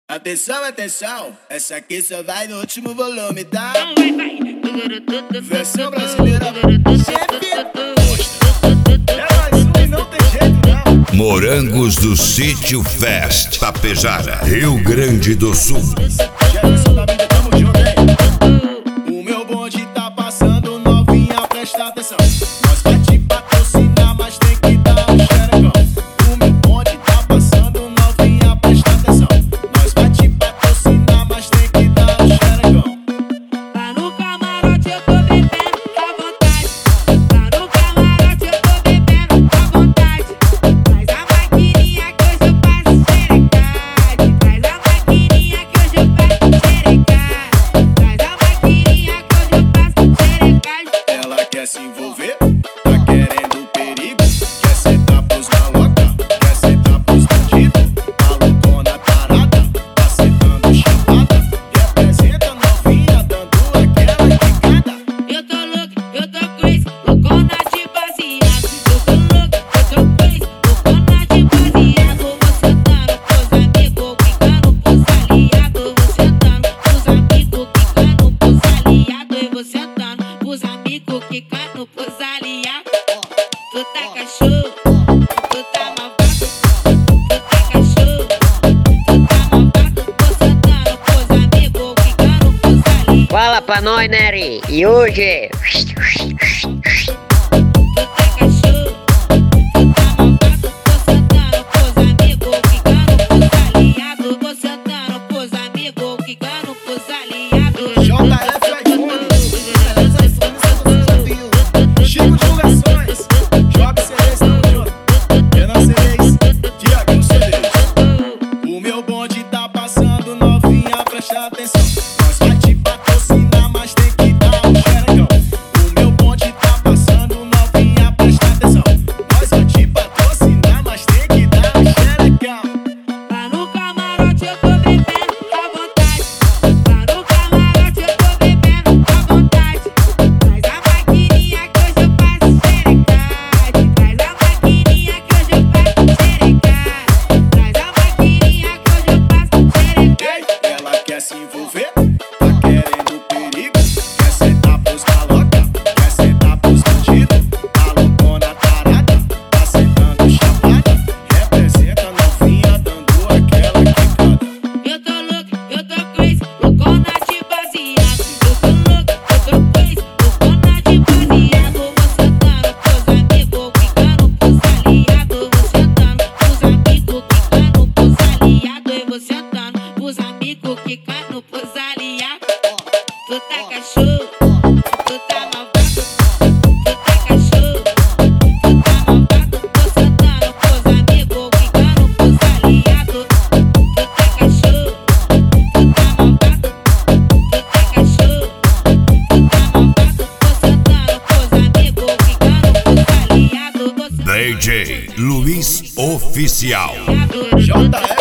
Atenção, atenção, essa aqui só vai no último volume, tá? Versão brasileira, chefe. É mais um e não tem jeito não. Morangos do Sítio Fest, Tapejara, Rio Grande do Sul. Jefferson da vida, tamo junto, hein? O meu bonde tá passando, novinha, presta atenção. Nós vai te patrocinar, mas tem que dar um xerecão. O meu bonde tá passando, novinha, presta atenção. Nós vai te patrocinar, mas tem que dar um xerecão. Lá no camarote eu tô bebendo à vontade. Lá no camarote eu tô bebendo à vontade. Traz a maquininha que hoje eu faço xerecade. Traz a maquininha que hoje eu faço xerecade. Traz a maquininha que hoje eu faço xerecade. Ela quer se envolver, tá querendo perigo. Quer sentar pros maloca, quer sentar pros bandidos. Tá loucona tarada, tá sentando chapada. Representa novinha, dando aquela quicada. Eu tô louco, eu tô crazy, loucona de baseado. Eu tô louco, eu tô crazy, loucona de baseado. Vou sentando pros amigos, quicando pros aliados. Vou sentando pros amigos, quicando pros aliados. Eu vou sentando pros amigos, quicando pros aliados. Tu tá cachorro, tu tá malvado. Tu tá cachorro, tu tá malvado. Vou sentando pros amigos, quicando pros aliados. Fala pra nós, Nery. E hoje? Tu tá cachorro, tu tá malvado. Vou sentando pros amigos, quicando pros aliados. Vou sentando pros amigos, quicando pros aliados. JF iPhone, beleza iPhone, você já viu. Chico Divulgações, Job CDs, tamo junto. Renan CDs, Tiaguinho CDs. O meu bonde tá passando, novinha, presta atenção. Nós vai te patrocinar, mas tem que dar um xerecão. O meu bonde tá passando, novinha, presta atenção. Nós vai te patrocinar, mas tem que dar um xerecão. Lá no camarote eu tô bebendo à vontade. Lá no camarote eu tô bebendo à vontade. Traz a maquininha que hoje eu faço xerecade. Traz a maquininha que hoje eu faço xerecade. Traz a maquininha que hoje eu faço xerecade. Ela quer se envolver, tá querendo perigo. Quer sentar pros maloca, quer sentar pros bandidos. Tá loucona tarada, tá sentando chapada. Representa novinha, dando aquela quicada. Eu tô louco, eu tô crazy, loucona de baseado. Eu tô louco, eu tô crazy, loucona de baseado. Vou sentando pros amigos, quicando pros aliados. Vou sentando pros amigos, quicando pros aliados. Eu vou sentando pros amigos, quicando pros aliados. Tu tá cachorro, tu tá malvado. Tu tá cachorro, tu tá malvado. Vou sentando pros amigos, quicando pros aliados. Tu tá cachorro, tu tá malvado. Tu tá cachorro, tu tá malvado. Vou sentando pros amigos, quicando pros aliados. DJ Luiz Oficial. JF